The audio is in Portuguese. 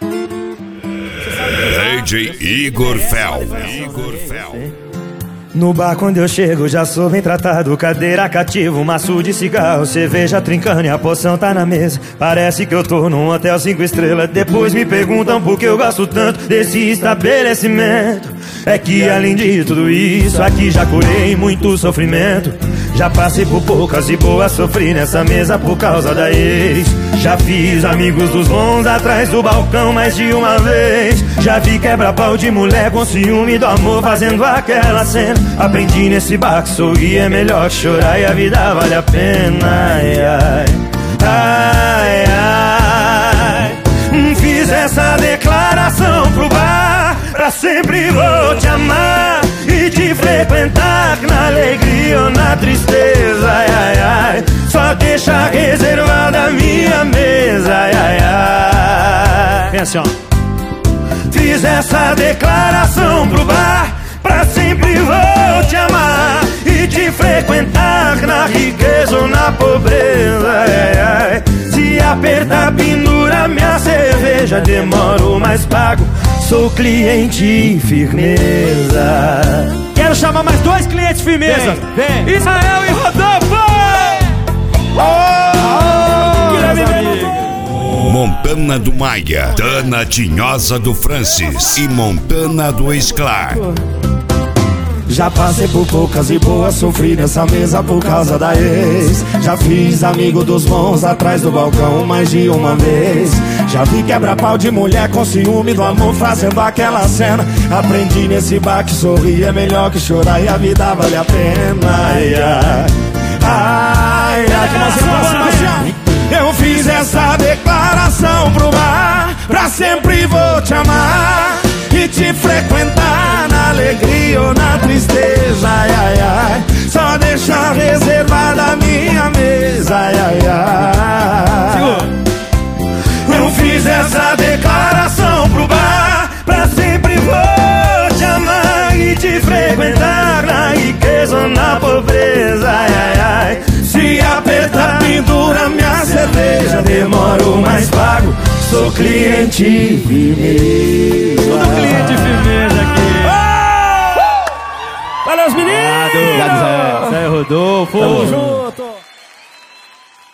DJ Igor Fel. No bar quando eu chego já sou bem tratado. Cadeira cativa, um maço de cigarro, cerveja trincando e a poção tá na mesa. Parece que eu tô num hotel 5 estrelas. Depois me perguntam por que eu gosto tanto desse estabelecimento. É que além de tudo isso, aqui já curei muito sofrimento. Já passei por poucas e boas, sofri nessa mesa por causa da ex. Já fiz amigos dos bons atrás do balcão mais de uma vez. Já vi quebra-pau de mulher com ciúme do amor fazendo aquela cena. Aprendi nesse bar que sorrir é melhor que chorar e a vida vale a pena. Ai, ai, ai, ai. Fiz essa declaração pro bar: pra sempre vou te amar e te frequentar, na alegria ou na tristeza. Ai, ai, ai, só deixa reservada a minha mesa. Ai, ai, ai. Vem assim, ó. Fiz essa declaração pro bar: pra sempre vou te amar e te frequentar, na riqueza ou na pobreza. Ai, ai. Se apertar, pendura minha cerveja, demoro, mas pago, sou cliente firmeza. Quero chamar mais 2 clientes firmeza. Vem. Israel e Rodolfo. Montana do Maia, Dana Tinhosa do Francis e Montana do Esclar. Já passei por poucas e boas, sofri nessa mesa por causa da ex. Já fiz amigo dos bons atrás do balcão mais de uma vez. Já vi quebra-pau de mulher com ciúme do amor fazendo aquela cena. Aprendi nesse bar que sorrir é melhor que chorar e a vida vale a pena. Ai, ai, ai, ai. Eu fiz essa declaração pro bar: pra sempre vou te amar e te frequentar, na alegria ou na tristeza. Ai, ai, ai, só deixar reservada a minha mesa. Ai, ai, ai. Eu fiz essa declaração pro bar: pra sempre vou te amar e te frequentar, na riqueza ou na pobreza. Ai, ai, ai. Se apertar, pendura minha cerveja, demoro, mas pago, sou cliente firmeza. Tudo cliente firmeza aqui. Valeu, os meninos! Obrigado, Zé Rodolfo. Tamo junto.